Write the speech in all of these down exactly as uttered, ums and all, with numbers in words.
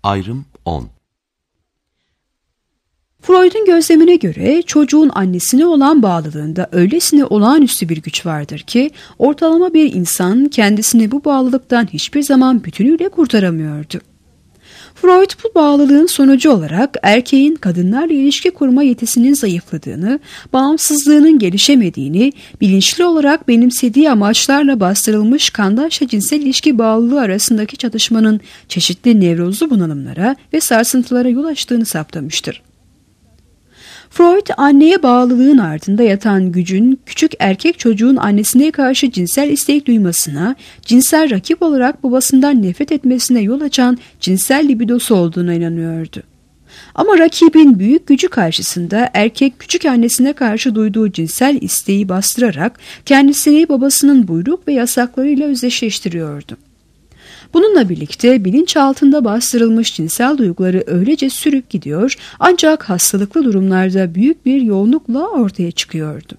Ayrım on. Freud'un gözlemine göre çocuğun annesine olan bağlılığında öylesine olağanüstü bir güç vardır ki ortalama bir insan kendisini bu bağlılıktan hiçbir zaman bütünüyle kurtaramıyordu. Freud bu bağlılığın sonucu olarak erkeğin kadınlarla ilişki kurma yetisinin zayıfladığını, bağımsızlığının gelişemediğini, bilinçli olarak benimsediği amaçlarla bastırılmış kandaşla cinsel ilişki bağlılığı arasındaki çatışmanın çeşitli nevrozlu bunalımlara ve sarsıntılara yol açtığını saptamıştır. Freud, anneye bağlılığın ardında yatan gücün küçük erkek çocuğun annesine karşı cinsel istek duymasına, cinsel rakip olarak babasından nefret etmesine yol açan cinsel libidosu olduğuna inanıyordu. Ama rakibin büyük gücü karşısında erkek küçük annesine karşı duyduğu cinsel isteği bastırarak kendisini babasının buyruk ve yasaklarıyla özdeşleştiriyordu. Bununla birlikte bilinçaltında bastırılmış cinsel duyguları öylece sürüp gidiyor ancak hastalıklı durumlarda büyük bir yoğunlukla ortaya çıkıyordu.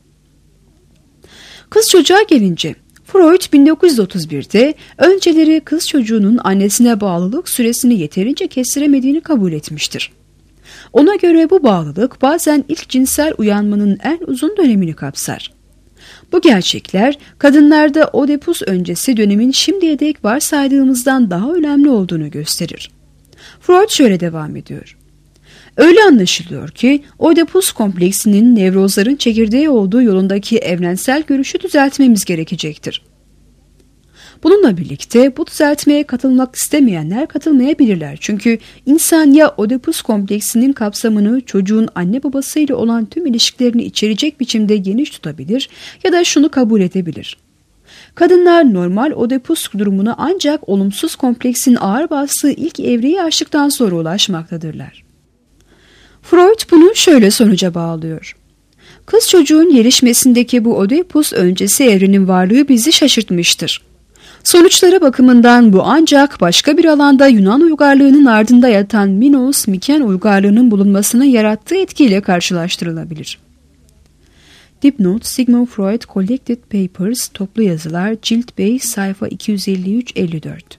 Kız çocuğa gelince, Freud bin dokuz yüz otuz birde önceleri kız çocuğunun annesine bağlılık süresini yeterince kestiremediğini kabul etmiştir. Ona göre bu bağlılık bazen ilk cinsel uyanmanın en uzun dönemini kapsar. Bu gerçekler kadınlarda Oedipus öncesi dönemin şimdiye dek varsaydığımızdan daha önemli olduğunu gösterir. Freud şöyle devam ediyor. Öyle anlaşılıyor ki Oedipus kompleksinin nevrozların çekirdeği olduğu yolundaki evrensel görüşü düzeltmemiz gerekecektir. Bununla birlikte bu düzeltmeye katılmak istemeyenler katılmayabilirler. Çünkü insan ya Oedipus kompleksinin kapsamını çocuğun anne babasıyla olan tüm ilişkilerini içerecek biçimde geniş tutabilir ya da şunu kabul edebilir. Kadınlar normal Oedipus durumuna ancak olumsuz kompleksin ağır bastığı ilk evreyi aştıktan sonra ulaşmaktadırlar. Freud bunu şöyle sonuca bağlıyor. Kız çocuğun gelişmesindeki bu Oedipus öncesi evrenin varlığı bizi şaşırtmıştır. Sonuçları bakımından bu ancak başka bir alanda Yunan uygarlığının ardında yatan Minos Miken uygarlığının bulunmasının yarattığı etkiyle karşılaştırılabilir. Dipnot Sigmund Freud Collected Papers Toplu Yazılar Cilt beş sayfa iki yüz elli üç elli dört.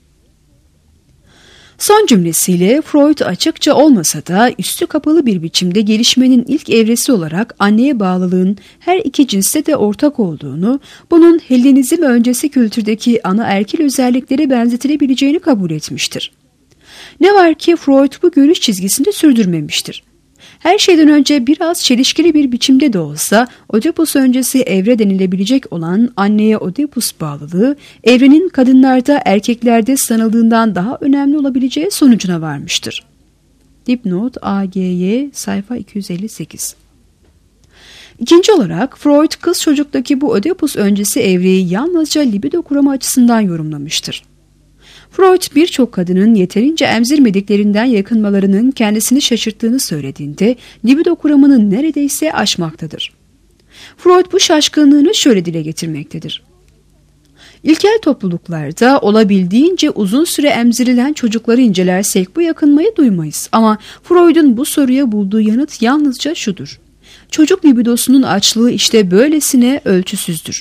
Son cümlesiyle Freud açıkça olmasa da üstü kapalı bir biçimde gelişmenin ilk evresi olarak anneye bağlılığın her iki cinste de ortak olduğunu, bunun Hellenizm öncesi kültürdeki ana erkil özelliklere benzetilebileceğini kabul etmiştir. Ne var ki Freud bu görüş çizgisini sürdürmemiştir. Her şeyden önce biraz çelişkili bir biçimde de olsa Oedipus öncesi evre denilebilecek olan anneye Oedipus bağlılığı evrenin kadınlarda erkeklerde sanıldığından daha önemli olabileceği sonucuna varmıştır. Dipnot A G Y sayfa iki yüz elli sekiz. İkinci olarak Freud kız çocuktaki bu Oedipus öncesi evreyi yalnızca libido kuramı açısından yorumlamıştır. Freud birçok kadının yeterince emzirmediklerinden yakınmalarının kendisini şaşırttığını söylediğinde libido kuramını neredeyse aşmaktadır. Freud bu şaşkınlığını şöyle dile getirmektedir. İlkel topluluklarda olabildiğince uzun süre emzirilen çocukları incelersek bu yakınmayı duymayız. Ama Freud'un bu soruya bulduğu yanıt yalnızca şudur. Çocuk libidosunun açlığı işte böylesine ölçüsüzdür.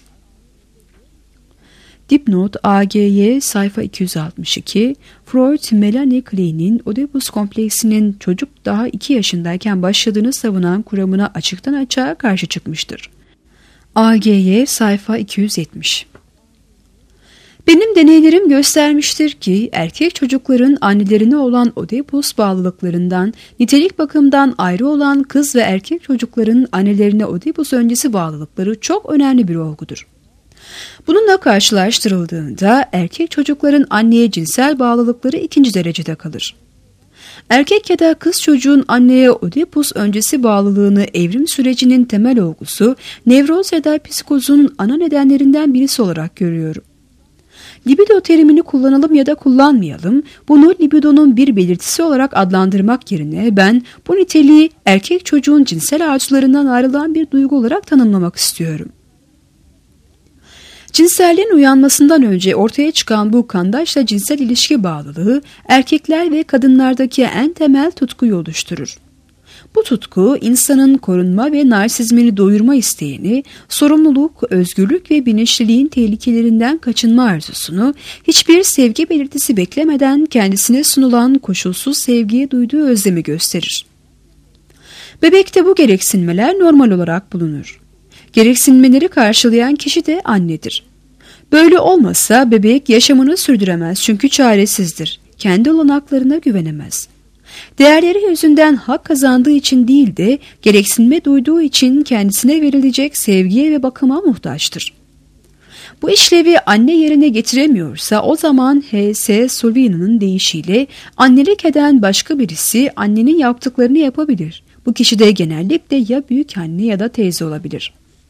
Dipnot A G Y sayfa iki yüz altmış iki, Freud, Melanie Klein'in Oedipus kompleksinin çocuk daha iki yaşındayken başladığını savunan kuramına açıktan açığa karşı çıkmıştır. A G Y sayfa iki yüz yetmiş. Benim deneylerim göstermiştir ki erkek çocukların annelerine olan Oedipus bağlılıklarından nitelik bakımından ayrı olan kız ve erkek çocukların annelerine Oedipus öncesi bağlılıkları çok önemli bir olgudur. Bununla karşılaştırıldığında erkek çocukların anneye cinsel bağlılıkları ikinci derecede kalır. Erkek ya da kız çocuğun anneye Oedipus öncesi bağlılığını evrim sürecinin temel olgusu, nevroz ya da psikozun ana nedenlerinden birisi olarak görüyorum. Libido terimini kullanalım ya da kullanmayalım, bunu libidonun bir belirtisi olarak adlandırmak yerine ben bu niteliği erkek çocuğun cinsel arzularından ayrılan bir duygu olarak tanımlamak istiyorum. Cinselliğin uyanmasından önce ortaya çıkan bu kandaşla cinsel ilişki bağlılığı erkekler ve kadınlardaki en temel tutkuyu oluşturur. Bu tutku insanın korunma ve narsizmini doyurma isteğini, sorumluluk, özgürlük ve bilinçliliğin tehlikelerinden kaçınma arzusunu, hiçbir sevgi belirtisi beklemeden kendisine sunulan koşulsuz sevgiye duyduğu özlemi gösterir. Bebekte bu gereksinmeler normal olarak bulunur. Gereksinmeleri karşılayan kişi de annedir. Böyle olmasa bebek yaşamını sürdüremez çünkü çaresizdir. Kendi olanaklarına güvenemez. Değerleri yüzünden hak kazandığı için değil de gereksinme duyduğu için kendisine verilecek sevgiye ve bakıma muhtaçtır. Bu işlevi anne yerine getiremiyorsa o zaman H S Sullivan'ın deyişiyle annelik eden başka birisi annenin yaptıklarını yapabilir. Bu kişi de genellikle ya büyük anne ya da teyze olabilir.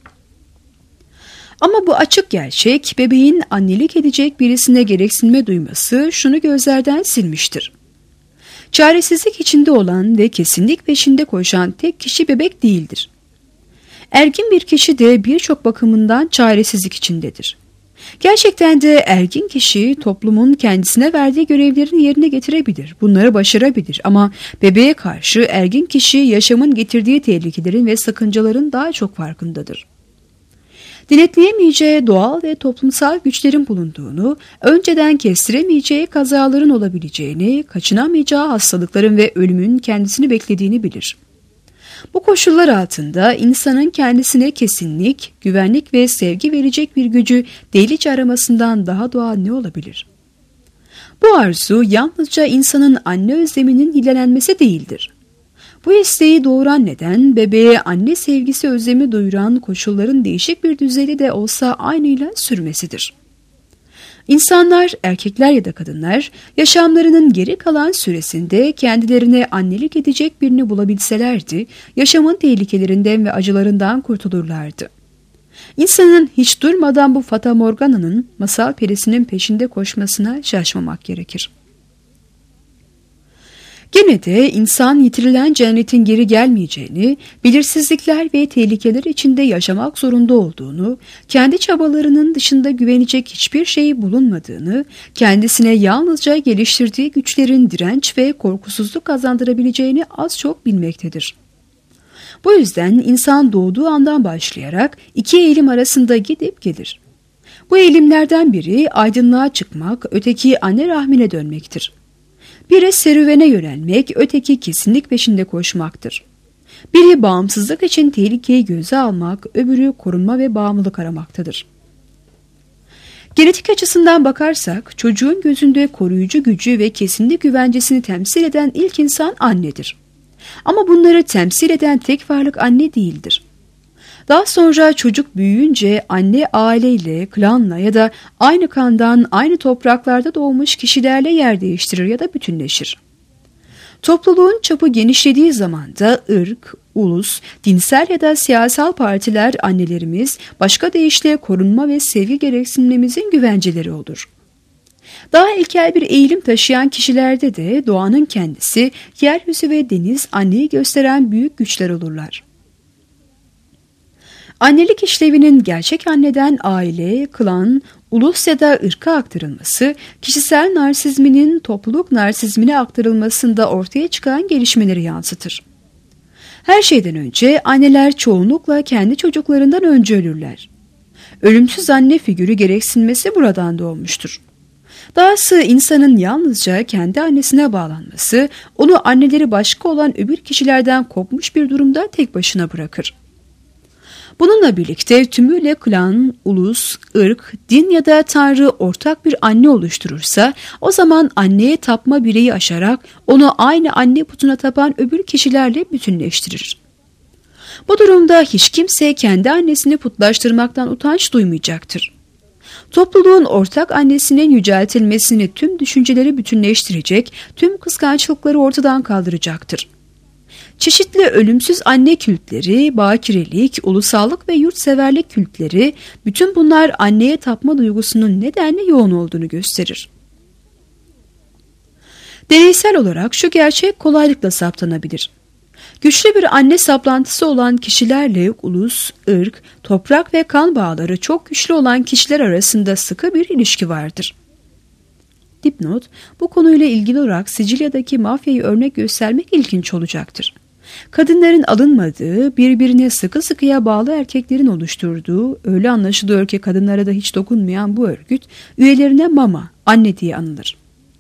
Ama bu açık gerçek bebeğin annelik edecek birisine gereksinme duyması şunu gözlerden silmiştir. Çaresizlik içinde olan ve kesinlik peşinde koşan tek kişi bebek değildir. Ergin bir kişi de birçok bakımından çaresizlik içindedir. Gerçekten de ergin kişi toplumun kendisine verdiği görevlerini yerine getirebilir, bunları başarabilir ama bebeğe karşı ergin kişi yaşamın getirdiği tehlikelerin ve sakıncaların daha çok farkındadır. Denetleyemeyeceği doğal ve toplumsal güçlerin bulunduğunu, önceden kestiremeyeceği kazaların olabileceğini, kaçınamayacağı hastalıkların ve ölümün kendisini beklediğini bilir. Bu koşullar altında insanın kendisine kesinlik, güvenlik ve sevgi verecek bir gücü delice aramasından daha doğal ne olabilir? Bu arzu yalnızca insanın anne özleminin yilenenmesi değildir. Bu isteği doğuran neden bebeğe anne sevgisi özlemi duyuran koşulların değişik bir düzeyde de olsa aynıyla sürmesidir. İnsanlar, erkekler ya da kadınlar, yaşamlarının geri kalan süresinde kendilerine annelik edecek birini bulabilselerdi, yaşamın tehlikelerinden ve acılarından kurtulurlardı. İnsanın hiç durmadan bu Fata Morgana'nın masal perisinin peşinde koşmasına şaşmamak gerekir. Gene de insan yitirilen cennetin geri gelmeyeceğini, belirsizlikler ve tehlikeler içinde yaşamak zorunda olduğunu, kendi çabalarının dışında güvenecek hiçbir şey bulunmadığını, kendisine yalnızca geliştirdiği güçlerin direnç ve korkusuzluk kazandırabileceğini az çok bilmektedir. Bu yüzden insan doğduğu andan başlayarak iki eğilim arasında gidip gelir. Bu eğilimlerden biri aydınlığa çıkmak, öteki anne rahmine dönmektir. Biri serüvene yönelmek, öteki kesinlik peşinde koşmaktır. Biri bağımsızlık için tehlikeyi göze almak, öbürü korunma ve bağımlılık aramaktadır. Genetik açısından bakarsak, çocuğun gözünde koruyucu gücü ve kesinlik güvencesini temsil eden ilk insan annedir. Ama bunları temsil eden tek varlık anne değildir. Daha sonra çocuk büyüyünce anne aileyle, klanla ya da aynı kandan, aynı topraklarda doğmuş kişilerle yer değiştirir ya da bütünleşir. Topluluğun çapı genişlediği zaman da ırk, ulus, dinsel ya da siyasal partiler annelerimiz, başka deyişle korunma ve sevgi gereksinimimizin güvenceleri olur. Daha ilkel bir eğilim taşıyan kişilerde de doğanın kendisi, yeryüzü ve deniz anneyi gösteren büyük güçler olurlar. Annelik işlevinin gerçek anneden aile, klan, ulus ya da ırka aktarılması, kişisel narsizminin topluluk narsizmine aktarılmasında ortaya çıkan gelişmeleri yansıtır. Her şeyden önce anneler çoğunlukla kendi çocuklarından önce ölürler. Ölümsüz anne figürü gereksinmesi buradan doğmuştur. Dahası insanın yalnızca kendi annesine bağlanması, onu anneleri başka olan öbür kişilerden kopmuş bir durumda tek başına bırakır. Bununla birlikte tümüyle klan, ulus, ırk, din ya da tanrı ortak bir anne oluşturursa, o zaman anneye tapma bireyi aşarak onu aynı anne putuna tapan öbür kişilerle bütünleştirir. Bu durumda hiç kimse kendi annesini putlaştırmaktan utanç duymayacaktır. Topluluğun ortak annesinin yüceltilmesini tüm düşünceleri bütünleştirecek, tüm kıskançlıkları ortadan kaldıracaktır. Çeşitli ölümsüz anne kültleri, bakirelik, ulusallık ve yurtseverlik kültleri, bütün bunlar anneye tapma duygusunun nedenle yoğun olduğunu gösterir. Deneysel olarak şu gerçek kolaylıkla saptanabilir. Güçlü bir anne saplantısı olan kişilerle ulus, ırk, toprak ve kan bağları çok güçlü olan kişiler arasında sıkı bir ilişki vardır. Dipnot, bu konuyla ilgili olarak Sicilya'daki mafyayı örnek göstermek ilginç olacaktır. Kadınların alınmadığı, birbirine sıkı sıkıya bağlı erkeklerin oluşturduğu, öyle anlaşılıyor ki kadınlara da hiç dokunmayan bu örgüt, üyelerine mama, anne diye anılır.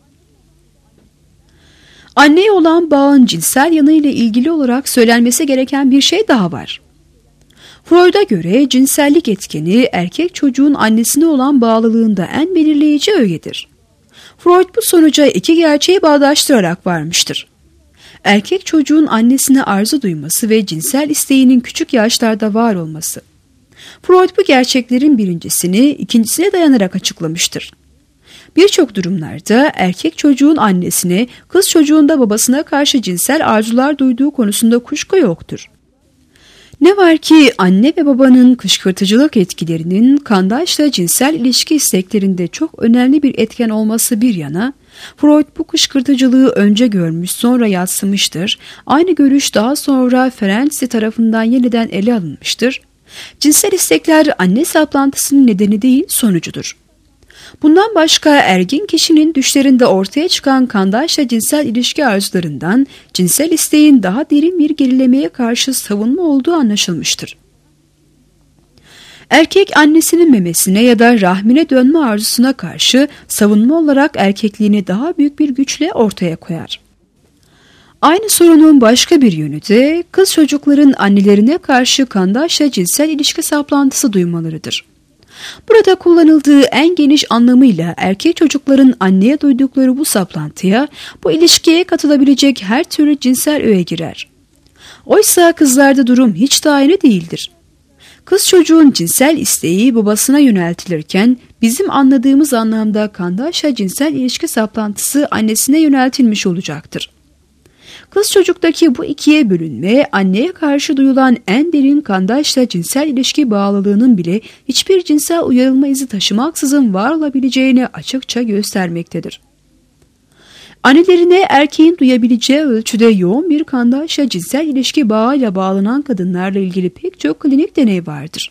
Anneye olan bağın cinsel yanıyla ilgili olarak söylenmesi gereken bir şey daha var. Freud'a göre cinsellik etkeni erkek çocuğun annesine olan bağlılığında en belirleyici ögedir. Freud bu sonuca iki gerçeği bağdaştırarak varmıştır. Erkek çocuğun annesine arzu duyması ve cinsel isteğinin küçük yaşlarda var olması. Freud bu gerçeklerin birincisini ikincisine dayanarak açıklamıştır. Birçok durumlarda erkek çocuğun annesine, kız çocuğunda babasına karşı cinsel arzular duyduğu konusunda kuşku yoktur. Ne var ki anne ve babanın kışkırtıcılık etkilerinin kandaşla cinsel ilişki isteklerinde çok önemli bir etken olması bir yana, Freud bu kışkırtıcılığı önce görmüş sonra yadsımıştır. Aynı görüş daha sonra Ferenczi tarafından yeniden ele alınmıştır. Cinsel istekler anne saplantısının nedeni değil, sonucudur. Bundan başka ergin kişinin düşlerinde ortaya çıkan kandaşla cinsel ilişki arzularından cinsel isteğin daha derin bir gerilemeye karşı savunma olduğu anlaşılmıştır. Erkek annesinin memesine ya da rahmine dönme arzusuna karşı savunma olarak erkekliğini daha büyük bir güçle ortaya koyar. Aynı sorunun başka bir yönü de kız çocukların annelerine karşı kandaşla cinsel ilişki saplantısı duymalarıdır. Burada kullanıldığı en geniş anlamıyla erkek çocukların anneye duydukları bu saplantıya, bu ilişkiye katılabilecek her türlü cinsel öğe girer. Oysa kızlarda durum hiç de aynı değildir. Kız çocuğun cinsel isteği babasına yöneltilirken bizim anladığımız anlamda kandaşla cinsel ilişki saplantısı annesine yöneltilmiş olacaktır. Kız çocuktaki bu ikiye bölünme, anneye karşı duyulan en derin kandaşla cinsel ilişki bağlılığının bile hiçbir cinsel uyarılma izi taşımaksızın var olabileceğini açıkça göstermektedir. Annelerine erkeğin duyabileceği ölçüde yoğun bir kandaşla cinsel ilişki bağıyla bağlanan kadınlarla ilgili pek çok klinik deney vardır.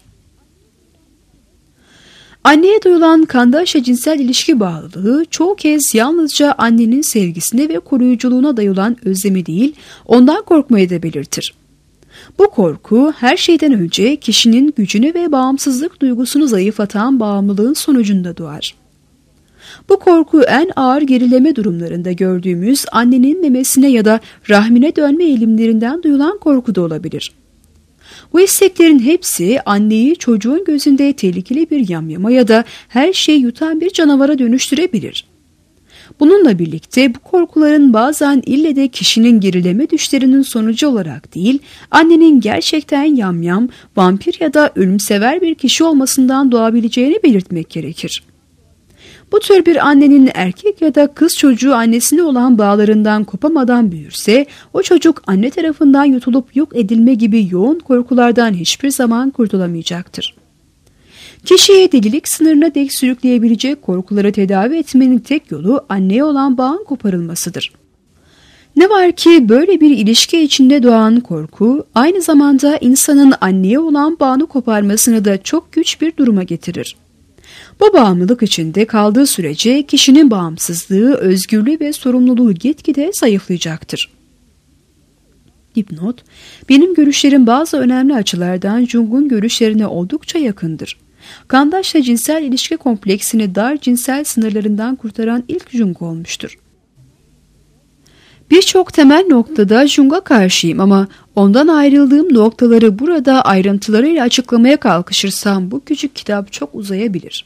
Anneye duyulan kandaşla cinsel ilişki bağlılığı çoğu kez yalnızca annenin sevgisine ve koruyuculuğuna dayılan özlemi değil, ondan korkmayı da belirtir. Bu korku her şeyden önce kişinin gücünü ve bağımsızlık duygusunu zayıflatan bağımlılığın sonucunda doğar. Bu korku en ağır gerileme durumlarında gördüğümüz annenin memesine ya da rahmine dönme eğilimlerinden duyulan korku da olabilir. Bu isteklerin hepsi anneyi çocuğun gözünde tehlikeli bir yamyama ya da her şeyi yutan bir canavara dönüştürebilir. Bununla birlikte bu korkuların bazen ille de kişinin gerileme düşlerinin sonucu olarak değil, annenin gerçekten yamyam, vampir ya da ölümsever bir kişi olmasından doğabileceğini belirtmek gerekir. Bu tür bir annenin erkek ya da kız çocuğu annesine olan bağlarından kopamadan büyürse, o çocuk anne tarafından yutulup yok edilme gibi yoğun korkulardan hiçbir zaman kurtulamayacaktır. Kişiyi delilik sınırına dek sürükleyebilecek korkuları tedavi etmenin tek yolu anneye olan bağın koparılmasıdır. Ne var ki böyle bir ilişki içinde doğan korku, aynı zamanda insanın anneye olan bağını koparmasını da çok güç bir duruma getirir. Bu bağımlılık içinde kaldığı sürece kişinin bağımsızlığı, özgürlüğü ve sorumluluğu gitgide zayıflayacaktır. Dipnot, benim görüşlerim bazı önemli açılardan Jung'un görüşlerine oldukça yakındır. Kandaşla cinsel ilişki kompleksini dar cinsel sınırlarından kurtaran ilk Jung olmuştur. Birçok temel noktada Jung'a karşıyım ama ondan ayrıldığım noktaları burada ayrıntılarıyla açıklamaya kalkışırsam bu küçük kitap çok uzayabilir.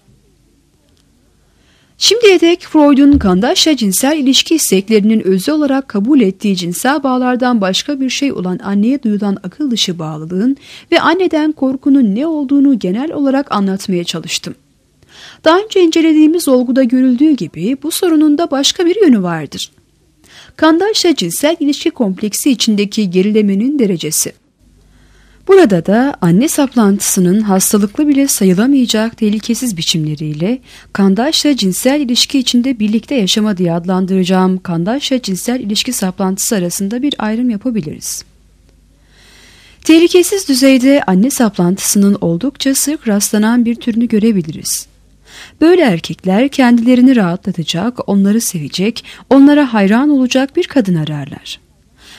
Şimdiye dek Freud'un kandaşla cinsel ilişki isteklerinin özü olarak kabul ettiği cinsel bağlardan başka bir şey olan anneye duyulan akıl dışı bağlılığın ve anneden korkunun ne olduğunu genel olarak anlatmaya çalıştım. Daha önce incelediğimiz olguda görüldüğü gibi bu sorunun da başka bir yönü vardır. Kandaşla cinsel ilişki kompleksi içindeki gerilemenin derecesi. Burada da anne saplantısının hastalıklı bile sayılamayacak tehlikesiz biçimleriyle kandaşla cinsel ilişki içinde birlikte yaşama diye adlandıracağım kandaşla cinsel ilişki saplantısı arasında bir ayrım yapabiliriz. Tehlikesiz düzeyde anne saplantısının oldukça sık rastlanan bir türünü görebiliriz. Böyle erkekler kendilerini rahatlatacak, onları sevecek, onlara hayran olacak bir kadın ararlar.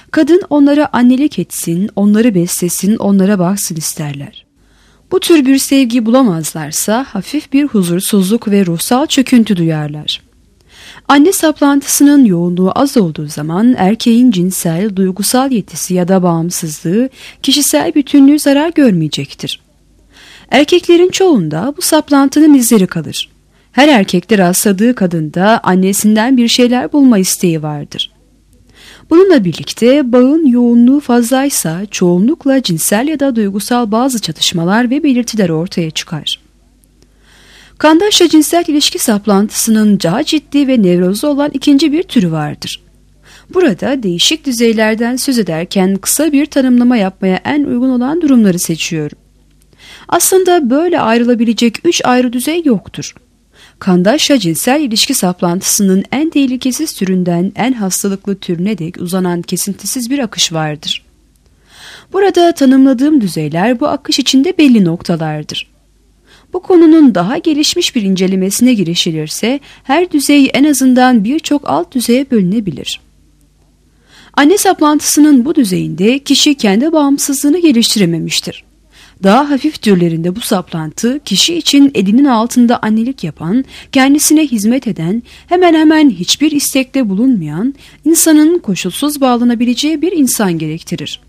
Kadın onlara annelik etsin, onları beslesin, onlara baksın isterler. Bu tür bir sevgi bulamazlarsa hafif bir huzursuzluk ve ruhsal çöküntü duyarlar. Anne saplantısının yoğunluğu az olduğu zaman erkeğin cinsel, duygusal yetisi ya da bağımsızlığı, kişisel bütünlüğü zarar görmeyecektir. Erkeklerin çoğunda bu saplantının izleri kalır. Her erkekte rastladığı kadında annesinden bir şeyler bulma isteği vardır. Bununla birlikte bağın yoğunluğu fazlaysa çoğunlukla cinsel ya da duygusal bazı çatışmalar ve belirtiler ortaya çıkar. Kandaşla cinsel ilişki saplantısının daha ciddi ve nevrozlu olan ikinci bir türü vardır. Burada değişik düzeylerden söz ederken kısa bir tanımlama yapmaya en uygun olan durumları seçiyorum. Aslında böyle ayrılabilecek üç ayrı düzey yoktur. Kandaşla cinsel ilişki saplantısının en tehlikesiz türünden en hastalıklı türüne dek uzanan kesintisiz bir akış vardır. Burada tanımladığım düzeyler bu akış içinde belli noktalardır. Bu konunun daha gelişmiş bir incelemesine girişilirse her düzey en azından birçok alt düzeye bölünebilir. Anne saplantısının bu düzeyinde kişi kendi bağımsızlığını geliştirememiştir. Daha hafif türlerinde bu saplantı kişi için elinin altında annelik yapan, kendisine hizmet eden, hemen hemen hiçbir istekte bulunmayan, insanın koşulsuz bağlanabileceği bir insan gerektirir.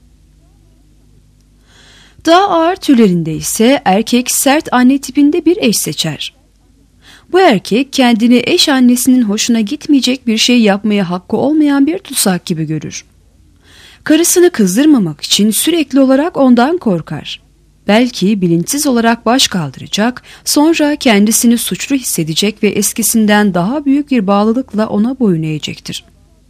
Daha ağır türlerinde ise erkek sert anne tipinde bir eş seçer. Bu erkek kendini eş annesinin hoşuna gitmeyecek bir şey yapmaya hakkı olmayan bir tutsak gibi görür. Karısını kızdırmamak için sürekli olarak ondan korkar. Belki bilinçsiz olarak baş kaldıracak, sonra kendisini suçlu hissedecek ve eskisinden daha büyük bir bağlılıkla ona boyun eğecektir.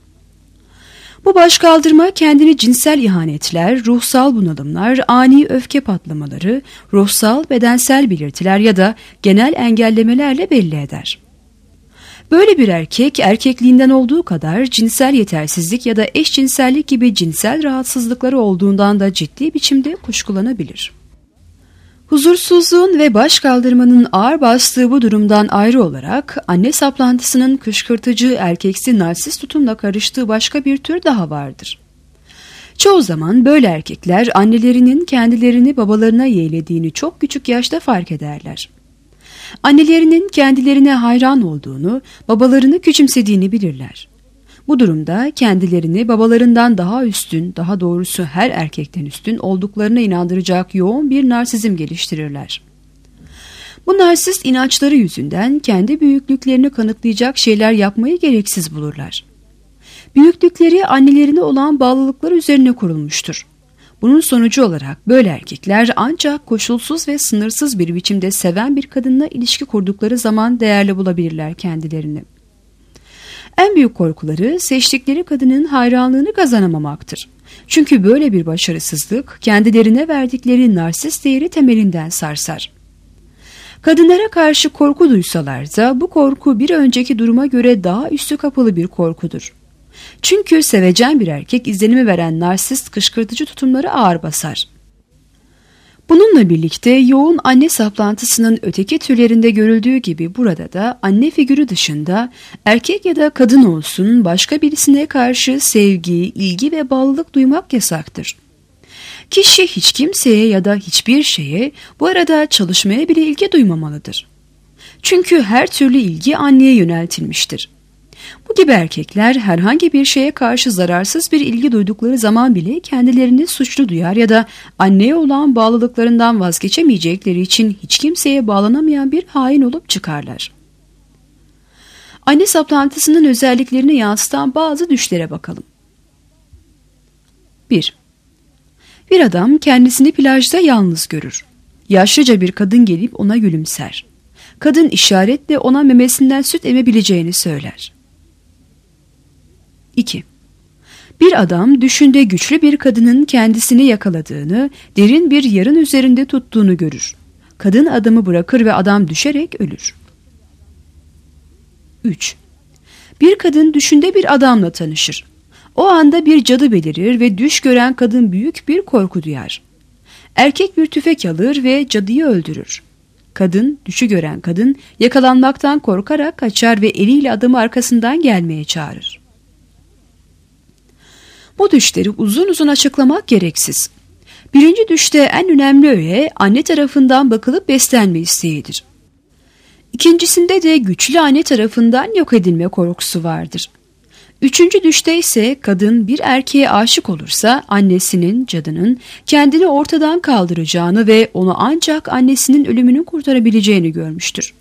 Bu başkaldırma kendini cinsel ihanetler, ruhsal bunalımlar, ani öfke patlamaları, ruhsal bedensel belirtiler ya da genel engellemelerle belli eder. Böyle bir erkek erkekliğinden olduğu kadar cinsel yetersizlik ya da eşcinsellik gibi cinsel rahatsızlıkları olduğundan da ciddi biçimde kuşkulanabilir. Huzursuzluğun ve başkaldırmanın ağır bastığı bu durumdan ayrı olarak anne saplantısının kışkırtıcı erkeksi narsist tutumla karıştığı başka bir tür daha vardır. Çoğu zaman böyle erkekler annelerinin kendilerini babalarına yeğlediğini çok küçük yaşta fark ederler. Annelerinin kendilerine hayran olduğunu, babalarını küçümsediğini bilirler. Bu durumda kendilerini babalarından daha üstün, daha doğrusu her erkekten üstün olduklarına inandıracak yoğun bir narsizm geliştirirler. Bu narsist inançları yüzünden kendi büyüklüklerini kanıtlayacak şeyler yapmayı gereksiz bulurlar. Büyüklükleri annelerine olan bağlılıkları üzerine kurulmuştur. Bunun sonucu olarak böyle erkekler ancak koşulsuz ve sınırsız bir biçimde seven bir kadınla ilişki kurdukları zaman değerli bulabilirler kendilerini. En büyük korkuları seçtikleri kadının hayranlığını kazanamamaktır. Çünkü böyle bir başarısızlık kendilerine verdikleri narsist değeri temelinden sarsar. Kadınlara karşı korku duysalar da bu korku bir önceki duruma göre daha üstü kapalı bir korkudur. Çünkü sevecen bir erkek izlenimi veren narsist kışkırtıcı tutumları ağır basar. Bununla birlikte yoğun anne saplantısının öteki türlerinde görüldüğü gibi burada da anne figürü dışında erkek ya da kadın olsun başka birisine karşı sevgi, ilgi ve bağlılık duymak yasaktır. Kişi hiç kimseye ya da hiçbir şeye, bu arada çalışmaya bile ilgi duymamalıdır. Çünkü her türlü ilgi anneye yöneltilmiştir. Bu gibi erkekler herhangi bir şeye karşı zararsız bir ilgi duydukları zaman bile kendilerini suçlu duyar ya da anneye olan bağlılıklarından vazgeçemeyecekleri için hiç kimseye bağlanamayan bir hain olup çıkarlar. Anne saplantısının özelliklerini yansıtan bazı düşlere bakalım. bir. Bir adam kendisini plajda yalnız görür. Yaşlıca bir kadın gelip ona gülümser. Kadın işaretle ona memesinden süt emebileceğini söyler. iki. Bir adam düşünde güçlü bir kadının kendisini yakaladığını, derin bir yarın üzerinde tuttuğunu görür. Kadın adamı bırakır ve adam düşerek ölür. üç. Bir kadın düşünde bir adamla tanışır. O anda bir cadı belirir ve düş gören kadın büyük bir korku duyar. Erkek bir tüfek alır ve cadıyı öldürür. Kadın, düşü gören kadın yakalanmaktan korkarak kaçar ve eliyle adamı arkasından gelmeye çağırır. Bu düşleri uzun uzun açıklamak gereksiz. Birinci düşte en önemli öğe anne tarafından bakılıp beslenme isteğidir. İkincisinde de güçlü anne tarafından yok edilme korkusu vardır. Üçüncü düşte ise kadın bir erkeğe aşık olursa annesinin, cadının kendini ortadan kaldıracağını ve onu ancak annesinin ölümünü kurtarabileceğini görmüştür.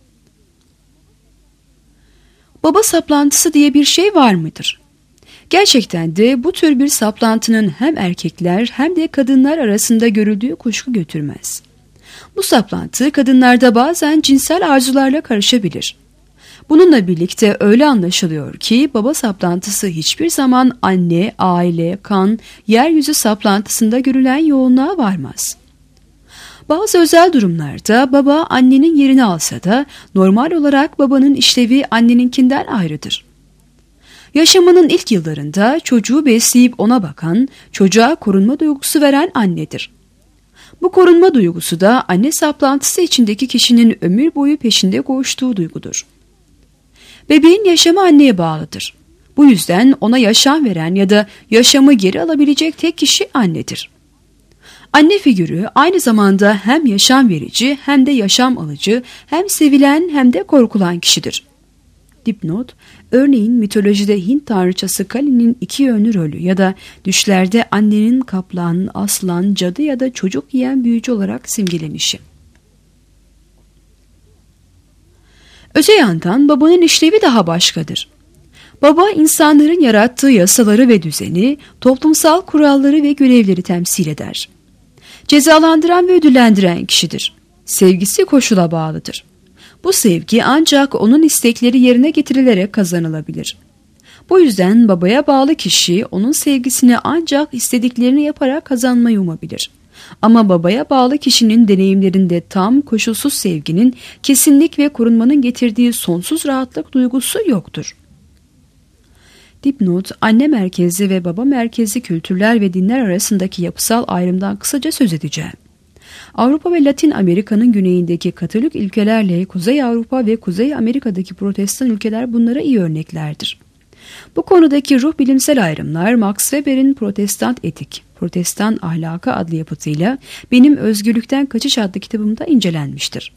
Baba saplantısı diye bir şey var mıdır? Gerçekten de bu tür bir saplantının hem erkekler hem de kadınlar arasında görüldüğü kuşku götürmez. Bu saplantı kadınlarda bazen cinsel arzularla karışabilir. Bununla birlikte öyle anlaşılıyor ki baba saplantısı hiçbir zaman anne, aile, kan, yeryüzü saplantısında görülen yoğunluğa varmaz. Bazı özel durumlarda baba annenin yerini alsa da normal olarak babanın işlevi anneninkinden ayrıdır. Yaşamının ilk yıllarında çocuğu besleyip ona bakan, çocuğa korunma duygusu veren annedir. Bu korunma duygusu da anne saplantısı içindeki kişinin ömür boyu peşinde koştuğu duygudur. Bebeğin yaşamı anneye bağlıdır. Bu yüzden ona yaşam veren ya da yaşamı geri alabilecek tek kişi annedir. Anne figürü aynı zamanda hem yaşam verici hem de yaşam alıcı, hem sevilen hem de korkulan kişidir. Dipnot, örneğin mitolojide Hint tanrıçası Kali'nin iki yönlü rolü ya da düşlerde annenin kaplan, aslan, cadı ya da çocuk yiyen büyücü olarak simgelenişi. Öte yandan babanın işlevi daha başkadır. Baba insanların yarattığı yasaları ve düzeni, toplumsal kuralları ve görevleri temsil eder. Cezalandıran ve ödüllendiren kişidir. Sevgisi koşula bağlıdır. Bu sevgi ancak onun istekleri yerine getirilerek kazanılabilir. Bu yüzden babaya bağlı kişi onun sevgisini ancak istediklerini yaparak kazanmayı umabilir. Ama babaya bağlı kişinin deneyimlerinde tam, koşulsuz sevginin, kesinlik ve korunmanın getirdiği sonsuz rahatlık duygusu yoktur. Dipnot, anne merkezli ve baba merkezli kültürler ve dinler arasındaki yapısal ayrımdan kısaca söz edeceğim. Avrupa ve Latin Amerika'nın güneyindeki Katolik ülkelerle Kuzey Avrupa ve Kuzey Amerika'daki Protestan ülkeler bunlara iyi örneklerdir. Bu konudaki ruh bilimsel ayrımlar Max Weber'in Protestant Etik, Protestan Ahlakı adlı yapıtıyla Benim Özgürlükten Kaçış adlı kitabımda incelenmiştir.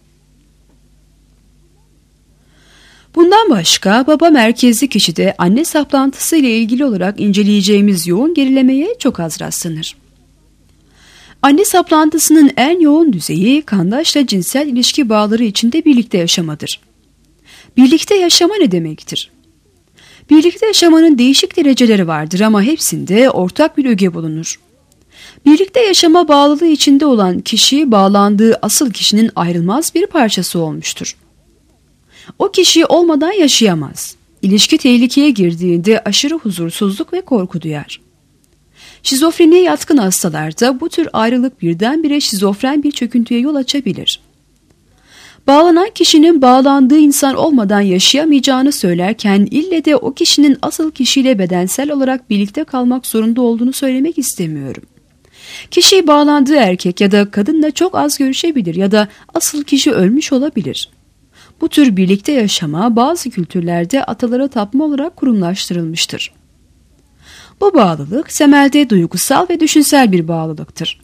Bundan başka baba merkezli kişide anne saplantısı ile ilgili olarak inceleyeceğimiz yoğun gerilemeye çok az rastlanır. Anne saplantısının en yoğun düzeyi kandaşla cinsel ilişki bağları içinde birlikte yaşamadır. Birlikte yaşama ne demektir? Birlikte yaşamanın değişik dereceleri vardır ama hepsinde ortak bir öge bulunur. Birlikte yaşama bağlılığı içinde olan kişi bağlandığı asıl kişinin ayrılmaz bir parçası olmuştur. O kişi olmadan yaşayamaz. İlişki tehlikeye girdiğinde aşırı huzursuzluk ve korku duyar. Şizofreniye yatkın hastalarda bu tür ayrılık birdenbire şizofren bir çöküntüye yol açabilir. Bağlanan kişinin bağlandığı insan olmadan yaşayamayacağını söylerken ille de o kişinin asıl kişiyle bedensel olarak birlikte kalmak zorunda olduğunu söylemek istemiyorum. Kişi bağlandığı erkek ya da kadınla çok az görüşebilir ya da asıl kişi ölmüş olabilir. Bu tür birlikte yaşama bazı kültürlerde atalara tapma olarak kurumlaştırılmıştır. Bu bağlılık temelde duygusal ve düşünsel bir bağlılıktır.